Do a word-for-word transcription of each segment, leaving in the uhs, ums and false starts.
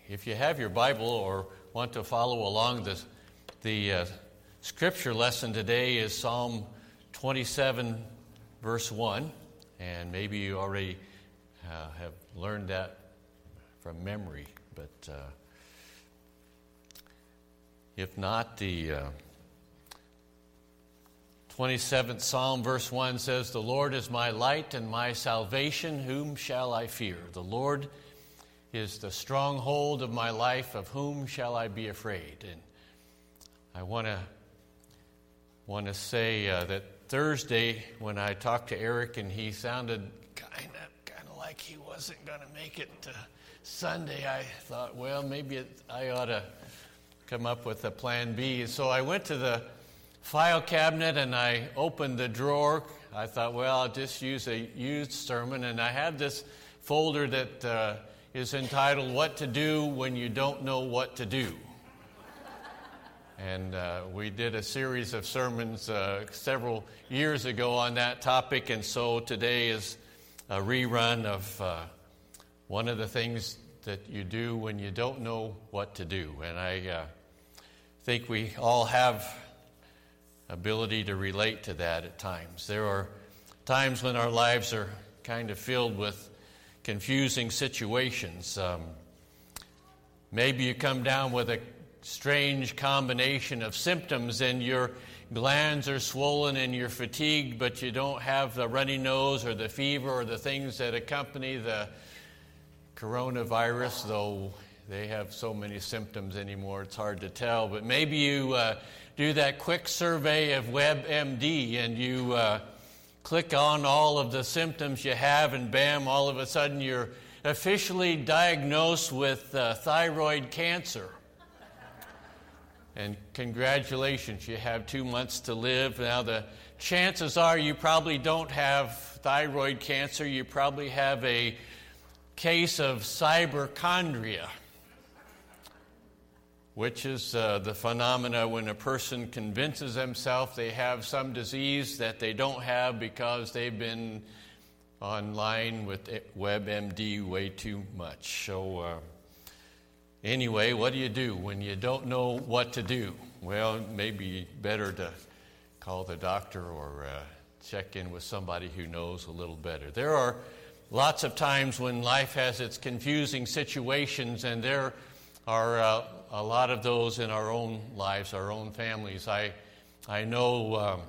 if you have your Bible or want to follow along, the, the uh, scripture lesson today is Psalm twenty-seven, verse one. And maybe you already uh, have learned that from memory. But uh, if not, the uh, twenty-seventh Psalm, verse one says, "The Lord is my light and my salvation. Whom shall I fear? The Lord is the stronghold of my life. Of whom shall I be afraid?" And I want to want to say uh, that Thursday, when I talked to Eric, and he sounded kind of kind of like he wasn't going to make it to Sunday, I thought, well, maybe it, I ought to come up with a plan B. So I went to the file cabinet and I opened the drawer. I thought, well, I'll just use a used sermon, and I had this folder that uh, is entitled "What to Do When You Don't Know What to Do." And uh, we did a series of sermons uh, several years ago on that topic, and so today is a rerun of uh, one of the things that you do when you don't know what to do. And I uh, think we all have ability to relate to that at times. There are times when our lives are kind of filled with confusing situations. Um, maybe you come down with a strange combination of symptoms, and your glands are swollen and you're fatigued, but you don't have the runny nose or the fever or the things that accompany the coronavirus, though they have so many symptoms anymore it's hard to tell. But maybe you uh, do that quick survey of WebMD and you uh, click on all of the symptoms you have, and bam, all of a sudden you're officially diagnosed with uh, thyroid cancer. And congratulations, you have two months to live. Now, the chances are you probably don't have thyroid cancer. You probably have a case of cyberchondria, which is uh, the phenomena when a person convinces themselves they have some disease that they don't have because they've been online with WebMD way too much. So, uh, Anyway, what do you do when you don't know what to do? Well, maybe better to call the doctor or uh, check in with somebody who knows a little better. There are lots of times when life has its confusing situations, and there are uh, a lot of those in our own lives, our own families. I I know um,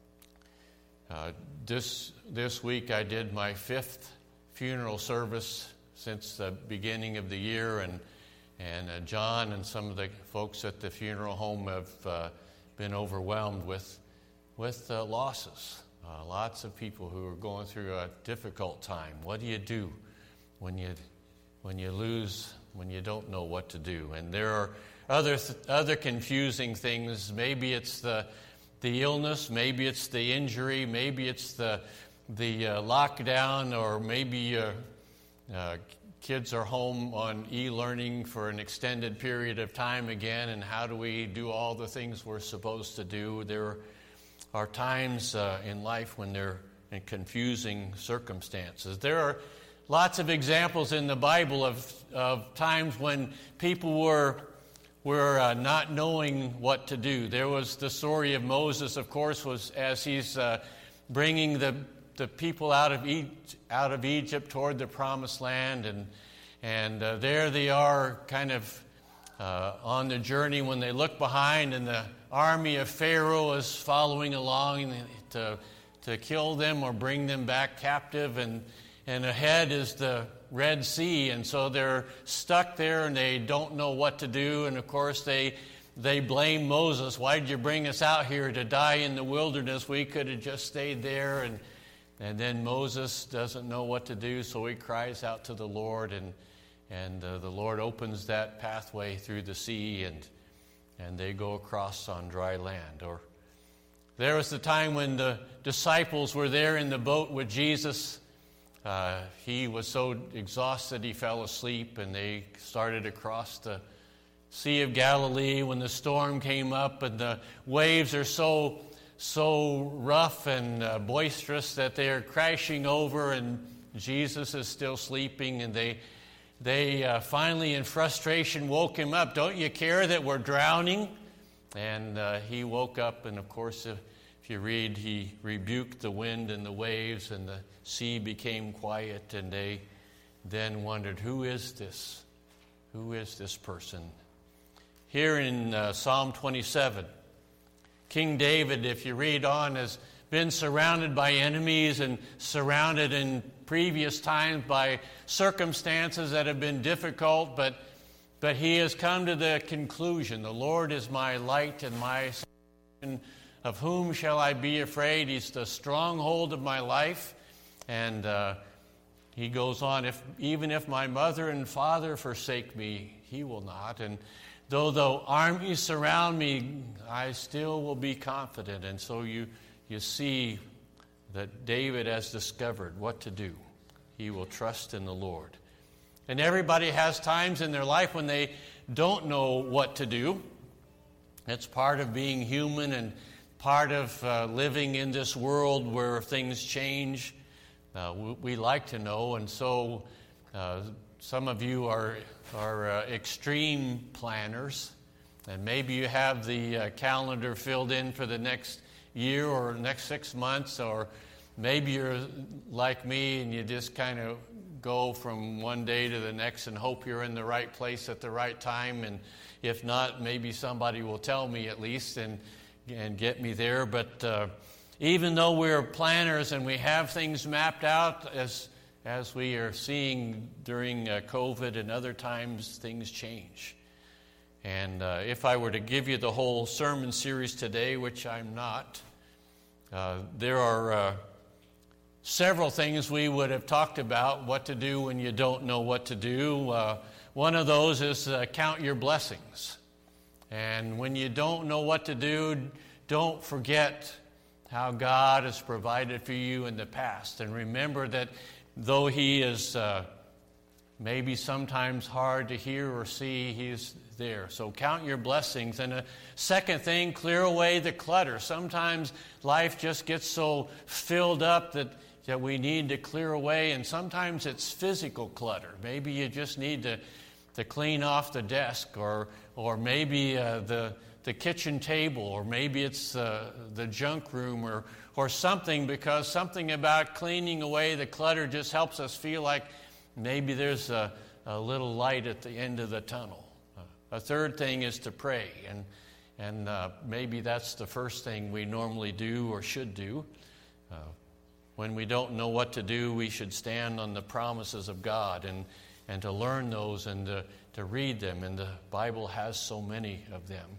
uh, this this week I did my fifth funeral service since the beginning of the year, and And uh, John and some of the folks at the funeral home have uh, been overwhelmed with with uh, losses. Uh, lots of people who are going through a difficult time. What do you do when you when you lose, when you don't know what to do? And there are other th- other confusing things. Maybe it's the the illness. Maybe it's the injury. Maybe it's the the uh, lockdown, or maybe uh, uh, kids are home on e-learning for an extended period of time again, and how do we do all the things we're supposed to do? There are times uh, in life when they're in confusing circumstances. There are lots of examples in the Bible of, of times when people were, were uh, not knowing what to do. There was the story of Moses, of course, was as he's uh, bringing the the people out of Egypt, out of Egypt toward the promised land, and and uh, there they are kind of uh, on the journey when they look behind, and the army of Pharaoh is following along to to kill them or bring them back captive, and and ahead is the Red Sea, and so they're stuck there and they don't know what to do, and of course they They blame Moses. Why did you bring us out here to die in the wilderness? We could have just stayed there. And and then Moses doesn't know what to do, so he cries out to the Lord, and and uh, the Lord opens that pathway through the sea, and and they go across on dry land. Or there was the time when the disciples were there in the boat with Jesus. Uh, he was so exhausted he fell asleep, and they started across the Sea of Galilee when the storm came up, and the waves are so so rough and uh, boisterous that they are crashing over, and Jesus is still sleeping, and they they uh, finally, in frustration, woke him up. Don't you care that we're drowning? And uh, he woke up, and of course, if, if you read, he rebuked the wind and the waves, and the sea became quiet, and they then wondered, who is this? Who is this person? Here in uh, Psalm twenty-seven, King David, if you read on, has been surrounded by enemies and surrounded in previous times by circumstances that have been difficult, but but he has come to the conclusion, the Lord is my light and my salvation. Of whom shall I be afraid? He's the stronghold of my life. And uh, he goes on, if even if my mother and father forsake me, he will not. And though the armies surround me, I still will be confident. And so you, you see that David has discovered what to do. He will trust in the Lord. And everybody has times in their life when they don't know what to do. It's part of being human and part of uh, living in this world where things change. Uh, we, we like to know, and so uh, some of you are, are uh, extreme planners, and maybe you have the uh, calendar filled in for the next year or next six months, or maybe you're like me and you just kind of go from one day to the next and hope you're in the right place at the right time. And if not, maybe somebody will tell me at least and, and get me there. But uh, even though we're planners and we have things mapped out, as, as we are seeing during uh, COVID and other times, things change. And uh, if I were to give you the whole sermon series today, which I'm not, uh, there are Uh, several things we would have talked about, what to do when you don't know what to do. Uh, one of those is uh, count your blessings. And when you don't know what to do, don't forget how God has provided for you in the past. And remember that though He is uh, maybe sometimes hard to hear or see, He's there. So count your blessings. And a second thing, clear away the clutter. Sometimes life just gets so filled up that that we need to clear away, and sometimes it's physical clutter. Maybe you just need to, to clean off the desk, or or maybe uh, the the kitchen table, or maybe it's uh, the junk room, or or something, because something about cleaning away the clutter just helps us feel like maybe there's a, a little light at the end of the tunnel. Uh, a third thing is to pray, and and uh, maybe that's the first thing we normally do or should do. Uh, When we don't know what to do, we should stand on the promises of God and, and to learn those and to, to read them. And the Bible has so many of them.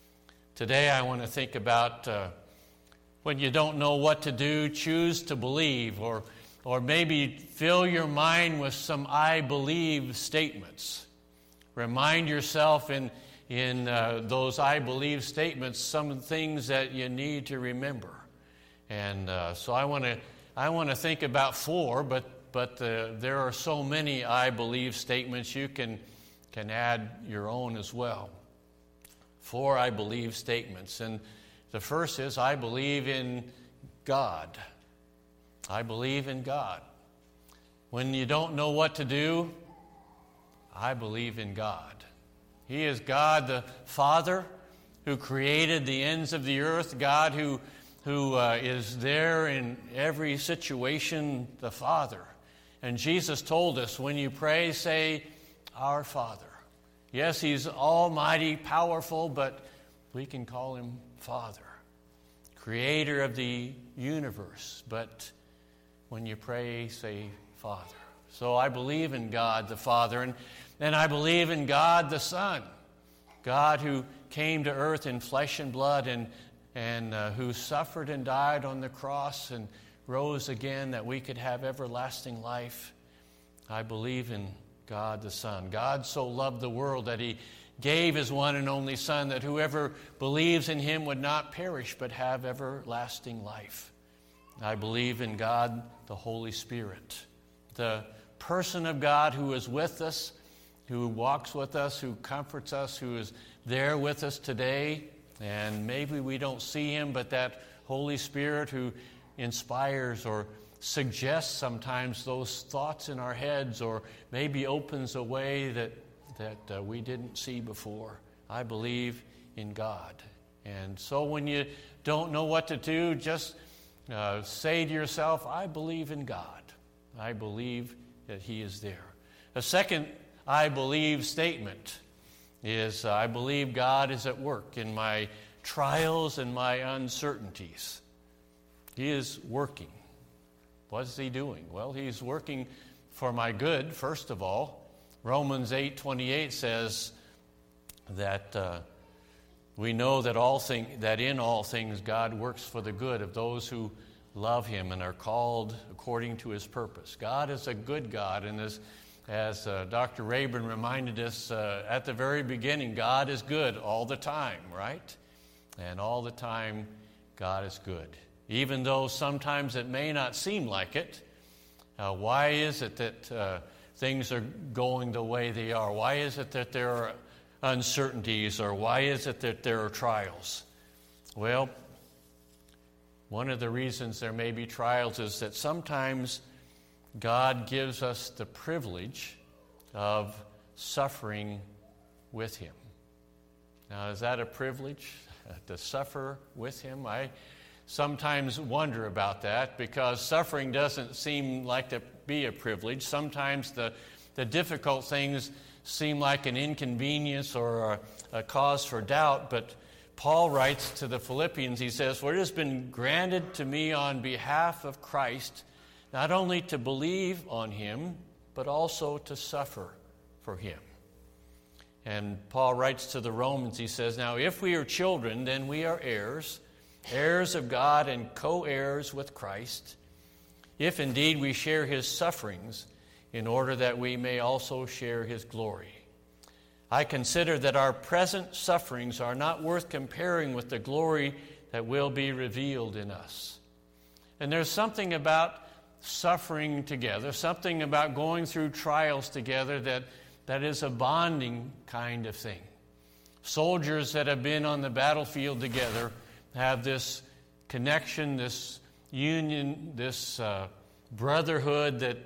Today I want to think about uh, when you don't know what to do, choose to believe. Or, or maybe fill your mind with some I believe statements. Remind yourself in, in uh, those I believe statements some things that you need to remember. And uh, so I want to I want to think about four, but but uh, there are so many I believe statements. You can can add your own as well. Four I believe statements, and the first is I believe in God. I believe in God. When you don't know what to do, I believe in God. He is God the Father who created the ends of the earth. God who who uh, is there in every situation, the Father. And Jesus told us, when you pray, say, Our Father. Yes, He's almighty, powerful, but we can call Him Father, Creator of the universe. But when you pray, say, Father. So I believe in God the Father, and, and I believe in God the Son, God who came to earth in flesh and blood, and and uh, who suffered and died on the cross and rose again that we could have everlasting life. I believe in God the Son. God so loved the world that He gave His one and only Son, that whoever believes in Him would not perish but have everlasting life. I believe in God the Holy Spirit, the person of God who is with us, who walks with us, who comforts us, who is there with us today. And maybe we don't see Him, but that Holy Spirit who inspires or suggests sometimes those thoughts in our heads, or maybe opens a way that, that uh, we didn't see before. I believe in God. And so when you don't know what to do, just uh, say to yourself, I believe in God. I believe that He is there. A second I believe statement is uh, I believe God is at work in my trials and my uncertainties. He is working. What is He doing? Well, He's working for my good, first of all. Romans eight twenty-eight says that uh, we know that all thing, that in all things God works for the good of those who love Him and are called according to His purpose. God is a good God, and as, as uh, Doctor Rayburn reminded us uh, at the very beginning, God is good all the time, right? And all the time, God is good. Even though sometimes it may not seem like it, uh, why is it that uh, things are going the way they are? Why is it that there are uncertainties, or why is it that there are trials? Well, one of the reasons there may be trials is that sometimes God gives us the privilege of suffering with Him. Now, is that a privilege, to suffer with Him? I sometimes wonder about that, because suffering doesn't seem like to be a privilege. Sometimes the, the difficult things seem like an inconvenience or a, a cause for doubt, but Paul writes to the Philippians, he says, for it has been granted to me on behalf of Christ not only to believe on Him, but also to suffer for Him. And Paul writes to the Romans, he says, now if we are children, then we are heirs, heirs of God and co-heirs with Christ, if indeed we share His sufferings, in order that we may also share His glory. I consider that our present sufferings are not worth comparing with the glory that will be revealed in us. And there's something about suffering together, something about going through trials together that, that is a bonding kind of thing. Soldiers that have been on the battlefield together have this connection, this union, this uh, brotherhood that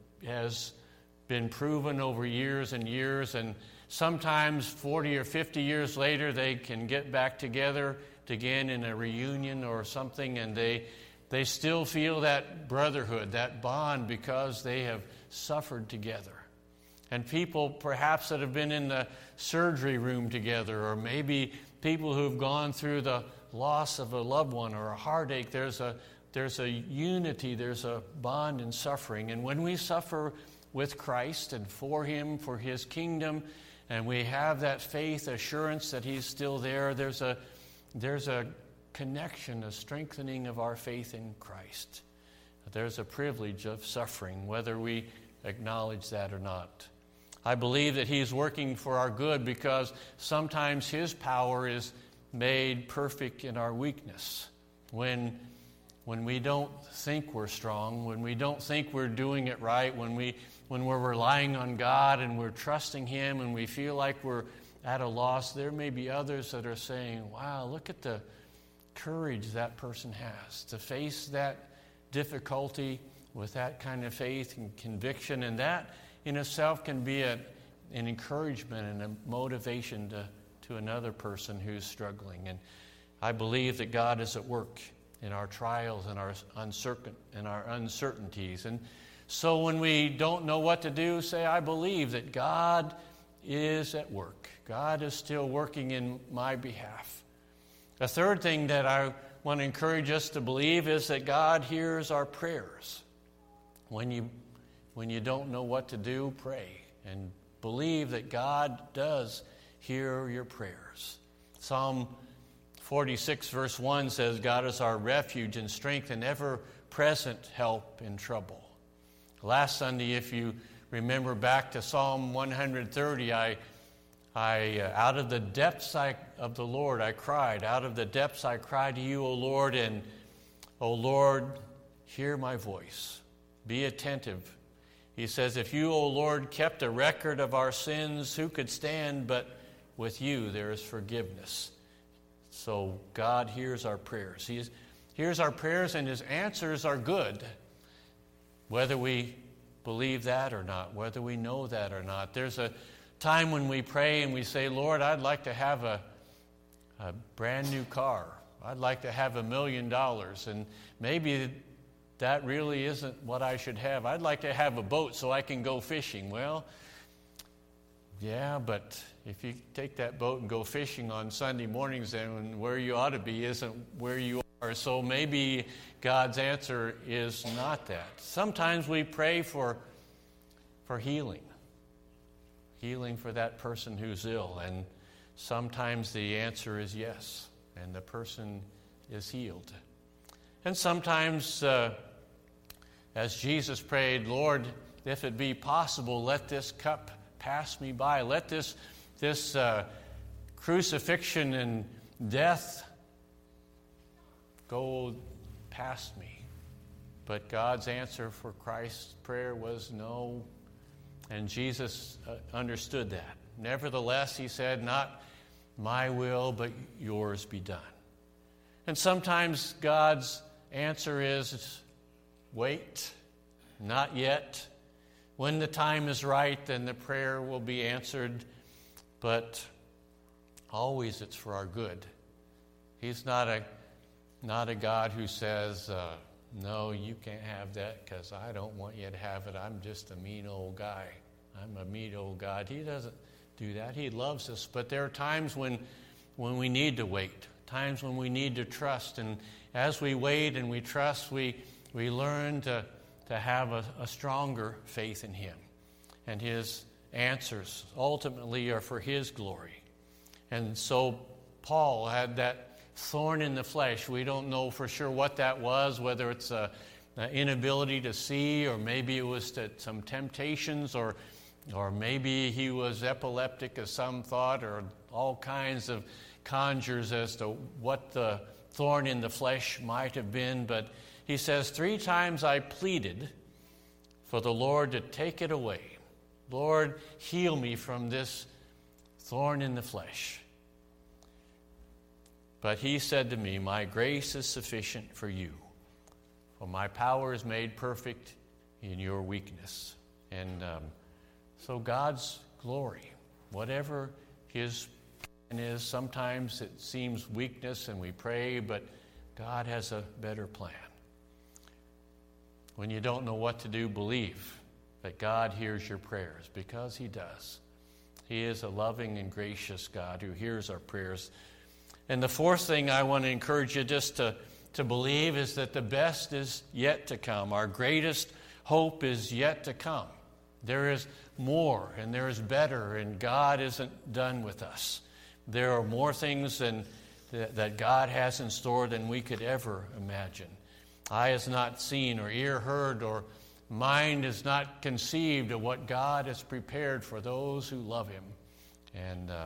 has been proven over years and years, and sometimes forty or fifty years later they can get back together again in a reunion or something, and they they still feel that brotherhood, that bond, because they have suffered together. And people perhaps that have been in the surgery room together, or maybe people who've gone through the loss of a loved one or a heartache, there's a There's a unity, there's a bond in suffering. And when we suffer with Christ and for Him, for His kingdom, and we have that faith assurance that He's still there, there's a, there's a connection, a strengthening of our faith in Christ. There's a privilege of suffering, whether we acknowledge that or not. I believe that He's working for our good, because sometimes His power is made perfect in our weakness. When When we don't think we're strong, when we don't think we're doing it right, when, we, when we're relying on God and we're trusting Him and we feel like we're at a loss, there may be others that are saying, wow, look at the courage that person has to face that difficulty with that kind of faith and conviction. And that in itself can be a, an encouragement and a motivation to, to another person who's struggling. And I believe that God is at work in our trials and our uncertain and our uncertainties. And so when we don't know what to do, say, I believe that God is at work. God is still working in my behalf. A third thing that I want to encourage us to believe is that God hears our prayers. When you, when you don't know what to do, pray and believe that God does hear your prayers. Psalm forty-six verse one says, God is our refuge and strength and ever-present help in trouble. Last Sunday, if you remember back to Psalm one thirty, I, I uh, out of the depths I, of the Lord I cried. Out of the depths I cried to you, O Lord, and O Lord, hear my voice. Be attentive. He says, if you, O Lord, kept a record of our sins, who could stand? But with you there is forgiveness. So God hears our prayers. He hears our prayers, and His answers are good. whether we believe that or not, whether we know that or not. There's a time when we pray and we say, Lord, I'd like to have a, a brand new car. I'd like to have a million dollars. And maybe that really isn't what I should have. I'd like to have a boat so I can go fishing. Well, yeah, but if you take that boat and go fishing on Sunday mornings, then where you ought to be isn't where you are. So maybe God's answer is not that. Sometimes we pray for, for healing. Healing for that person who's ill. And sometimes the answer is yes, and the person is healed. And sometimes, uh, as Jesus prayed, Lord, if it be possible, let this cup pass me by. Let this, this uh, crucifixion and death go past me. But God's answer for Christ's prayer was no. And Jesus uh, understood that. Nevertheless, he said, not my will, but yours be done. And sometimes God's answer is, wait, not yet. When the time is right, then the prayer will be answered. But always it's for our good. He's not a, not a God who says, uh, no, you can't have that because I don't want you to have it. I'm just a mean old guy. I'm a mean old God. He doesn't do that. He loves us. But there are times when, when we need to wait, times when we need to trust. And as we wait and we trust, we, we learn to, to have a, a stronger faith in Him. And His answers ultimately are for His glory. And so Paul had that thorn in the flesh. We don't know for sure what that was, whether it's a, an inability to see, or maybe it was to, some temptations, or or maybe he was epileptic, as some thought, or all kinds of conjures as to what the thorn in the flesh might have been. But he says, three times I pleaded for the Lord to take it away. Lord, heal me from this thorn in the flesh. But he said to me, my grace is sufficient for you, for my power is made perfect in your weakness. And um, so God's glory, whatever His plan is, sometimes it seems weakness and we pray, but God has a better plan. When you don't know what to do, believe that God hears your prayers, because He does. He is a loving and gracious God who hears our prayers. And the fourth thing I want to encourage you just to, to believe is that the best is yet to come. Our greatest hope is yet to come. There is more, and there is better, and God isn't done with us. There are more things than, that God has in store than we could ever imagine. Eye has not seen, or ear heard, or mind is not conceived of what God has prepared for those who love Him. And uh,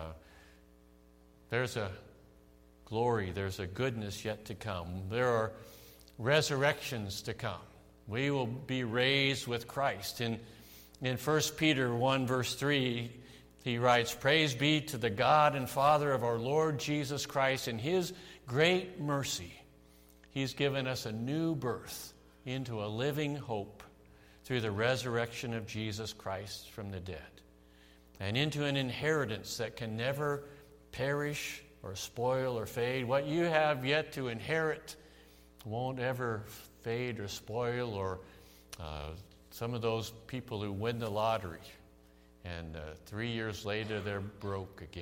there's a glory, there's a goodness yet to come. There are resurrections to come. We will be raised with Christ. In, in First Peter one, verse three, he writes, praise be to the God and Father of our Lord Jesus Christ. In His great mercy, He's given us a new birth into a living hope through the resurrection of Jesus Christ from the dead, and into an inheritance that can never perish or spoil or fade. What you have yet to inherit won't ever fade or spoil, or uh, some of those people who win the lottery and uh, three years later they're broke again.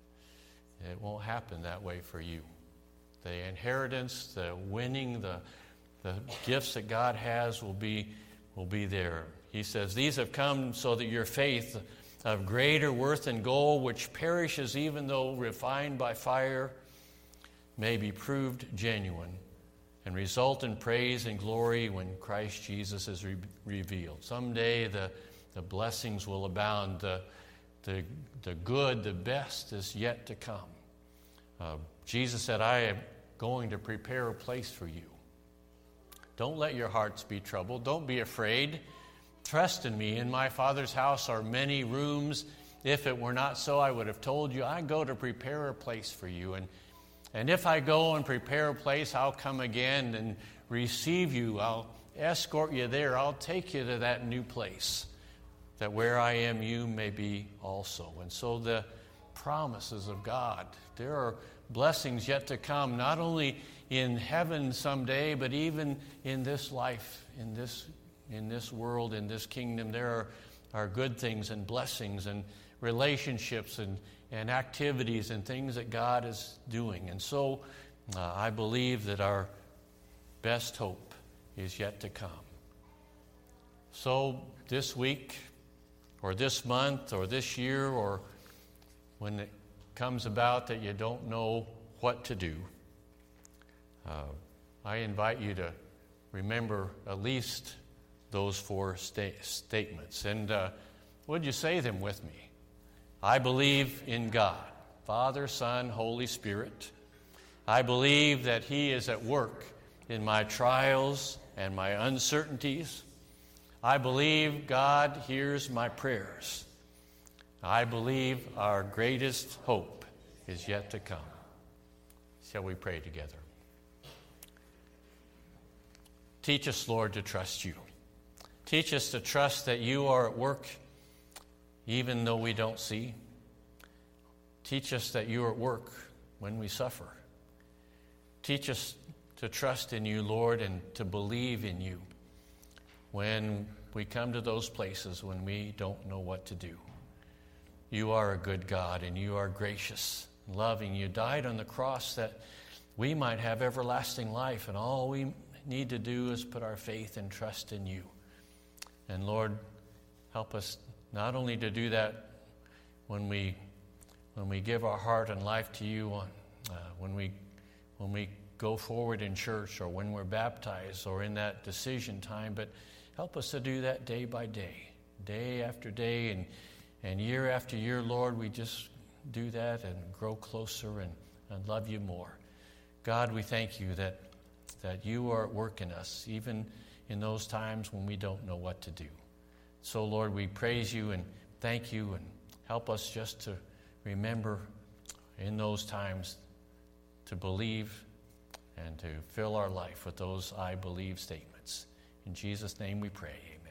It won't happen that way for you. The inheritance, the winning, the the gifts that God has will be will be there. He says, these have come so that your faith of greater worth than gold, which perishes even though refined by fire, may be proved genuine and result in praise and glory when Christ Jesus is re- revealed. Someday the, the blessings will abound. The, the, the good, the best is yet to come. Uh, Jesus said, I am going to prepare a place for you. Don't let your hearts be troubled. Don't be afraid. Trust in me. In my Father's house are many rooms. If it were not so, I would have told you. I go to prepare a place for you. And, and if I go and prepare a place, I'll come again and receive you. I'll escort you there. I'll take you to that new place, that where I am, you may be also. And so the promises of God, there are blessings yet to come, not only in heaven someday, but even in this life, in this in this world, in this kingdom. There are, are good things and blessings and relationships and, and activities and things that God is doing. And so uh, I believe that our best hope is yet to come. So this week, or this month, or this year, or when it comes about that you don't know what to do, uh, I invite you to remember at least those four sta- statements. And uh, would you say them with me? I believe in God, Father, Son, Holy Spirit. I believe that He is at work in my trials and my uncertainties. I believe God hears my prayers. I believe our greatest hope is yet to come. Shall we pray together? Teach us, Lord, to trust you. Teach us to trust that you are at work even though we don't see. Teach us that you are at work when we suffer. Teach us to trust in you, Lord, and to believe in you when we come to those places when we don't know what to do. You are a good God, and you are gracious, loving. You died on the cross that we might have everlasting life, and all we need to do is put our faith and trust in you. And Lord, help us not only to do that when we when we give our heart and life to you, on uh, when we when we go forward in church, or when we're baptized, or in that decision time, but help us to do that day by day, day after day, and and year after year, Lord. We just do that and grow closer and, and love you more. God, we thank you that that you are at work in us, even in those times when we don't know what to do. So, Lord, we praise you and thank you, and help us just to remember in those times to believe and to fill our life with those I believe statements. In Jesus' name we pray, amen.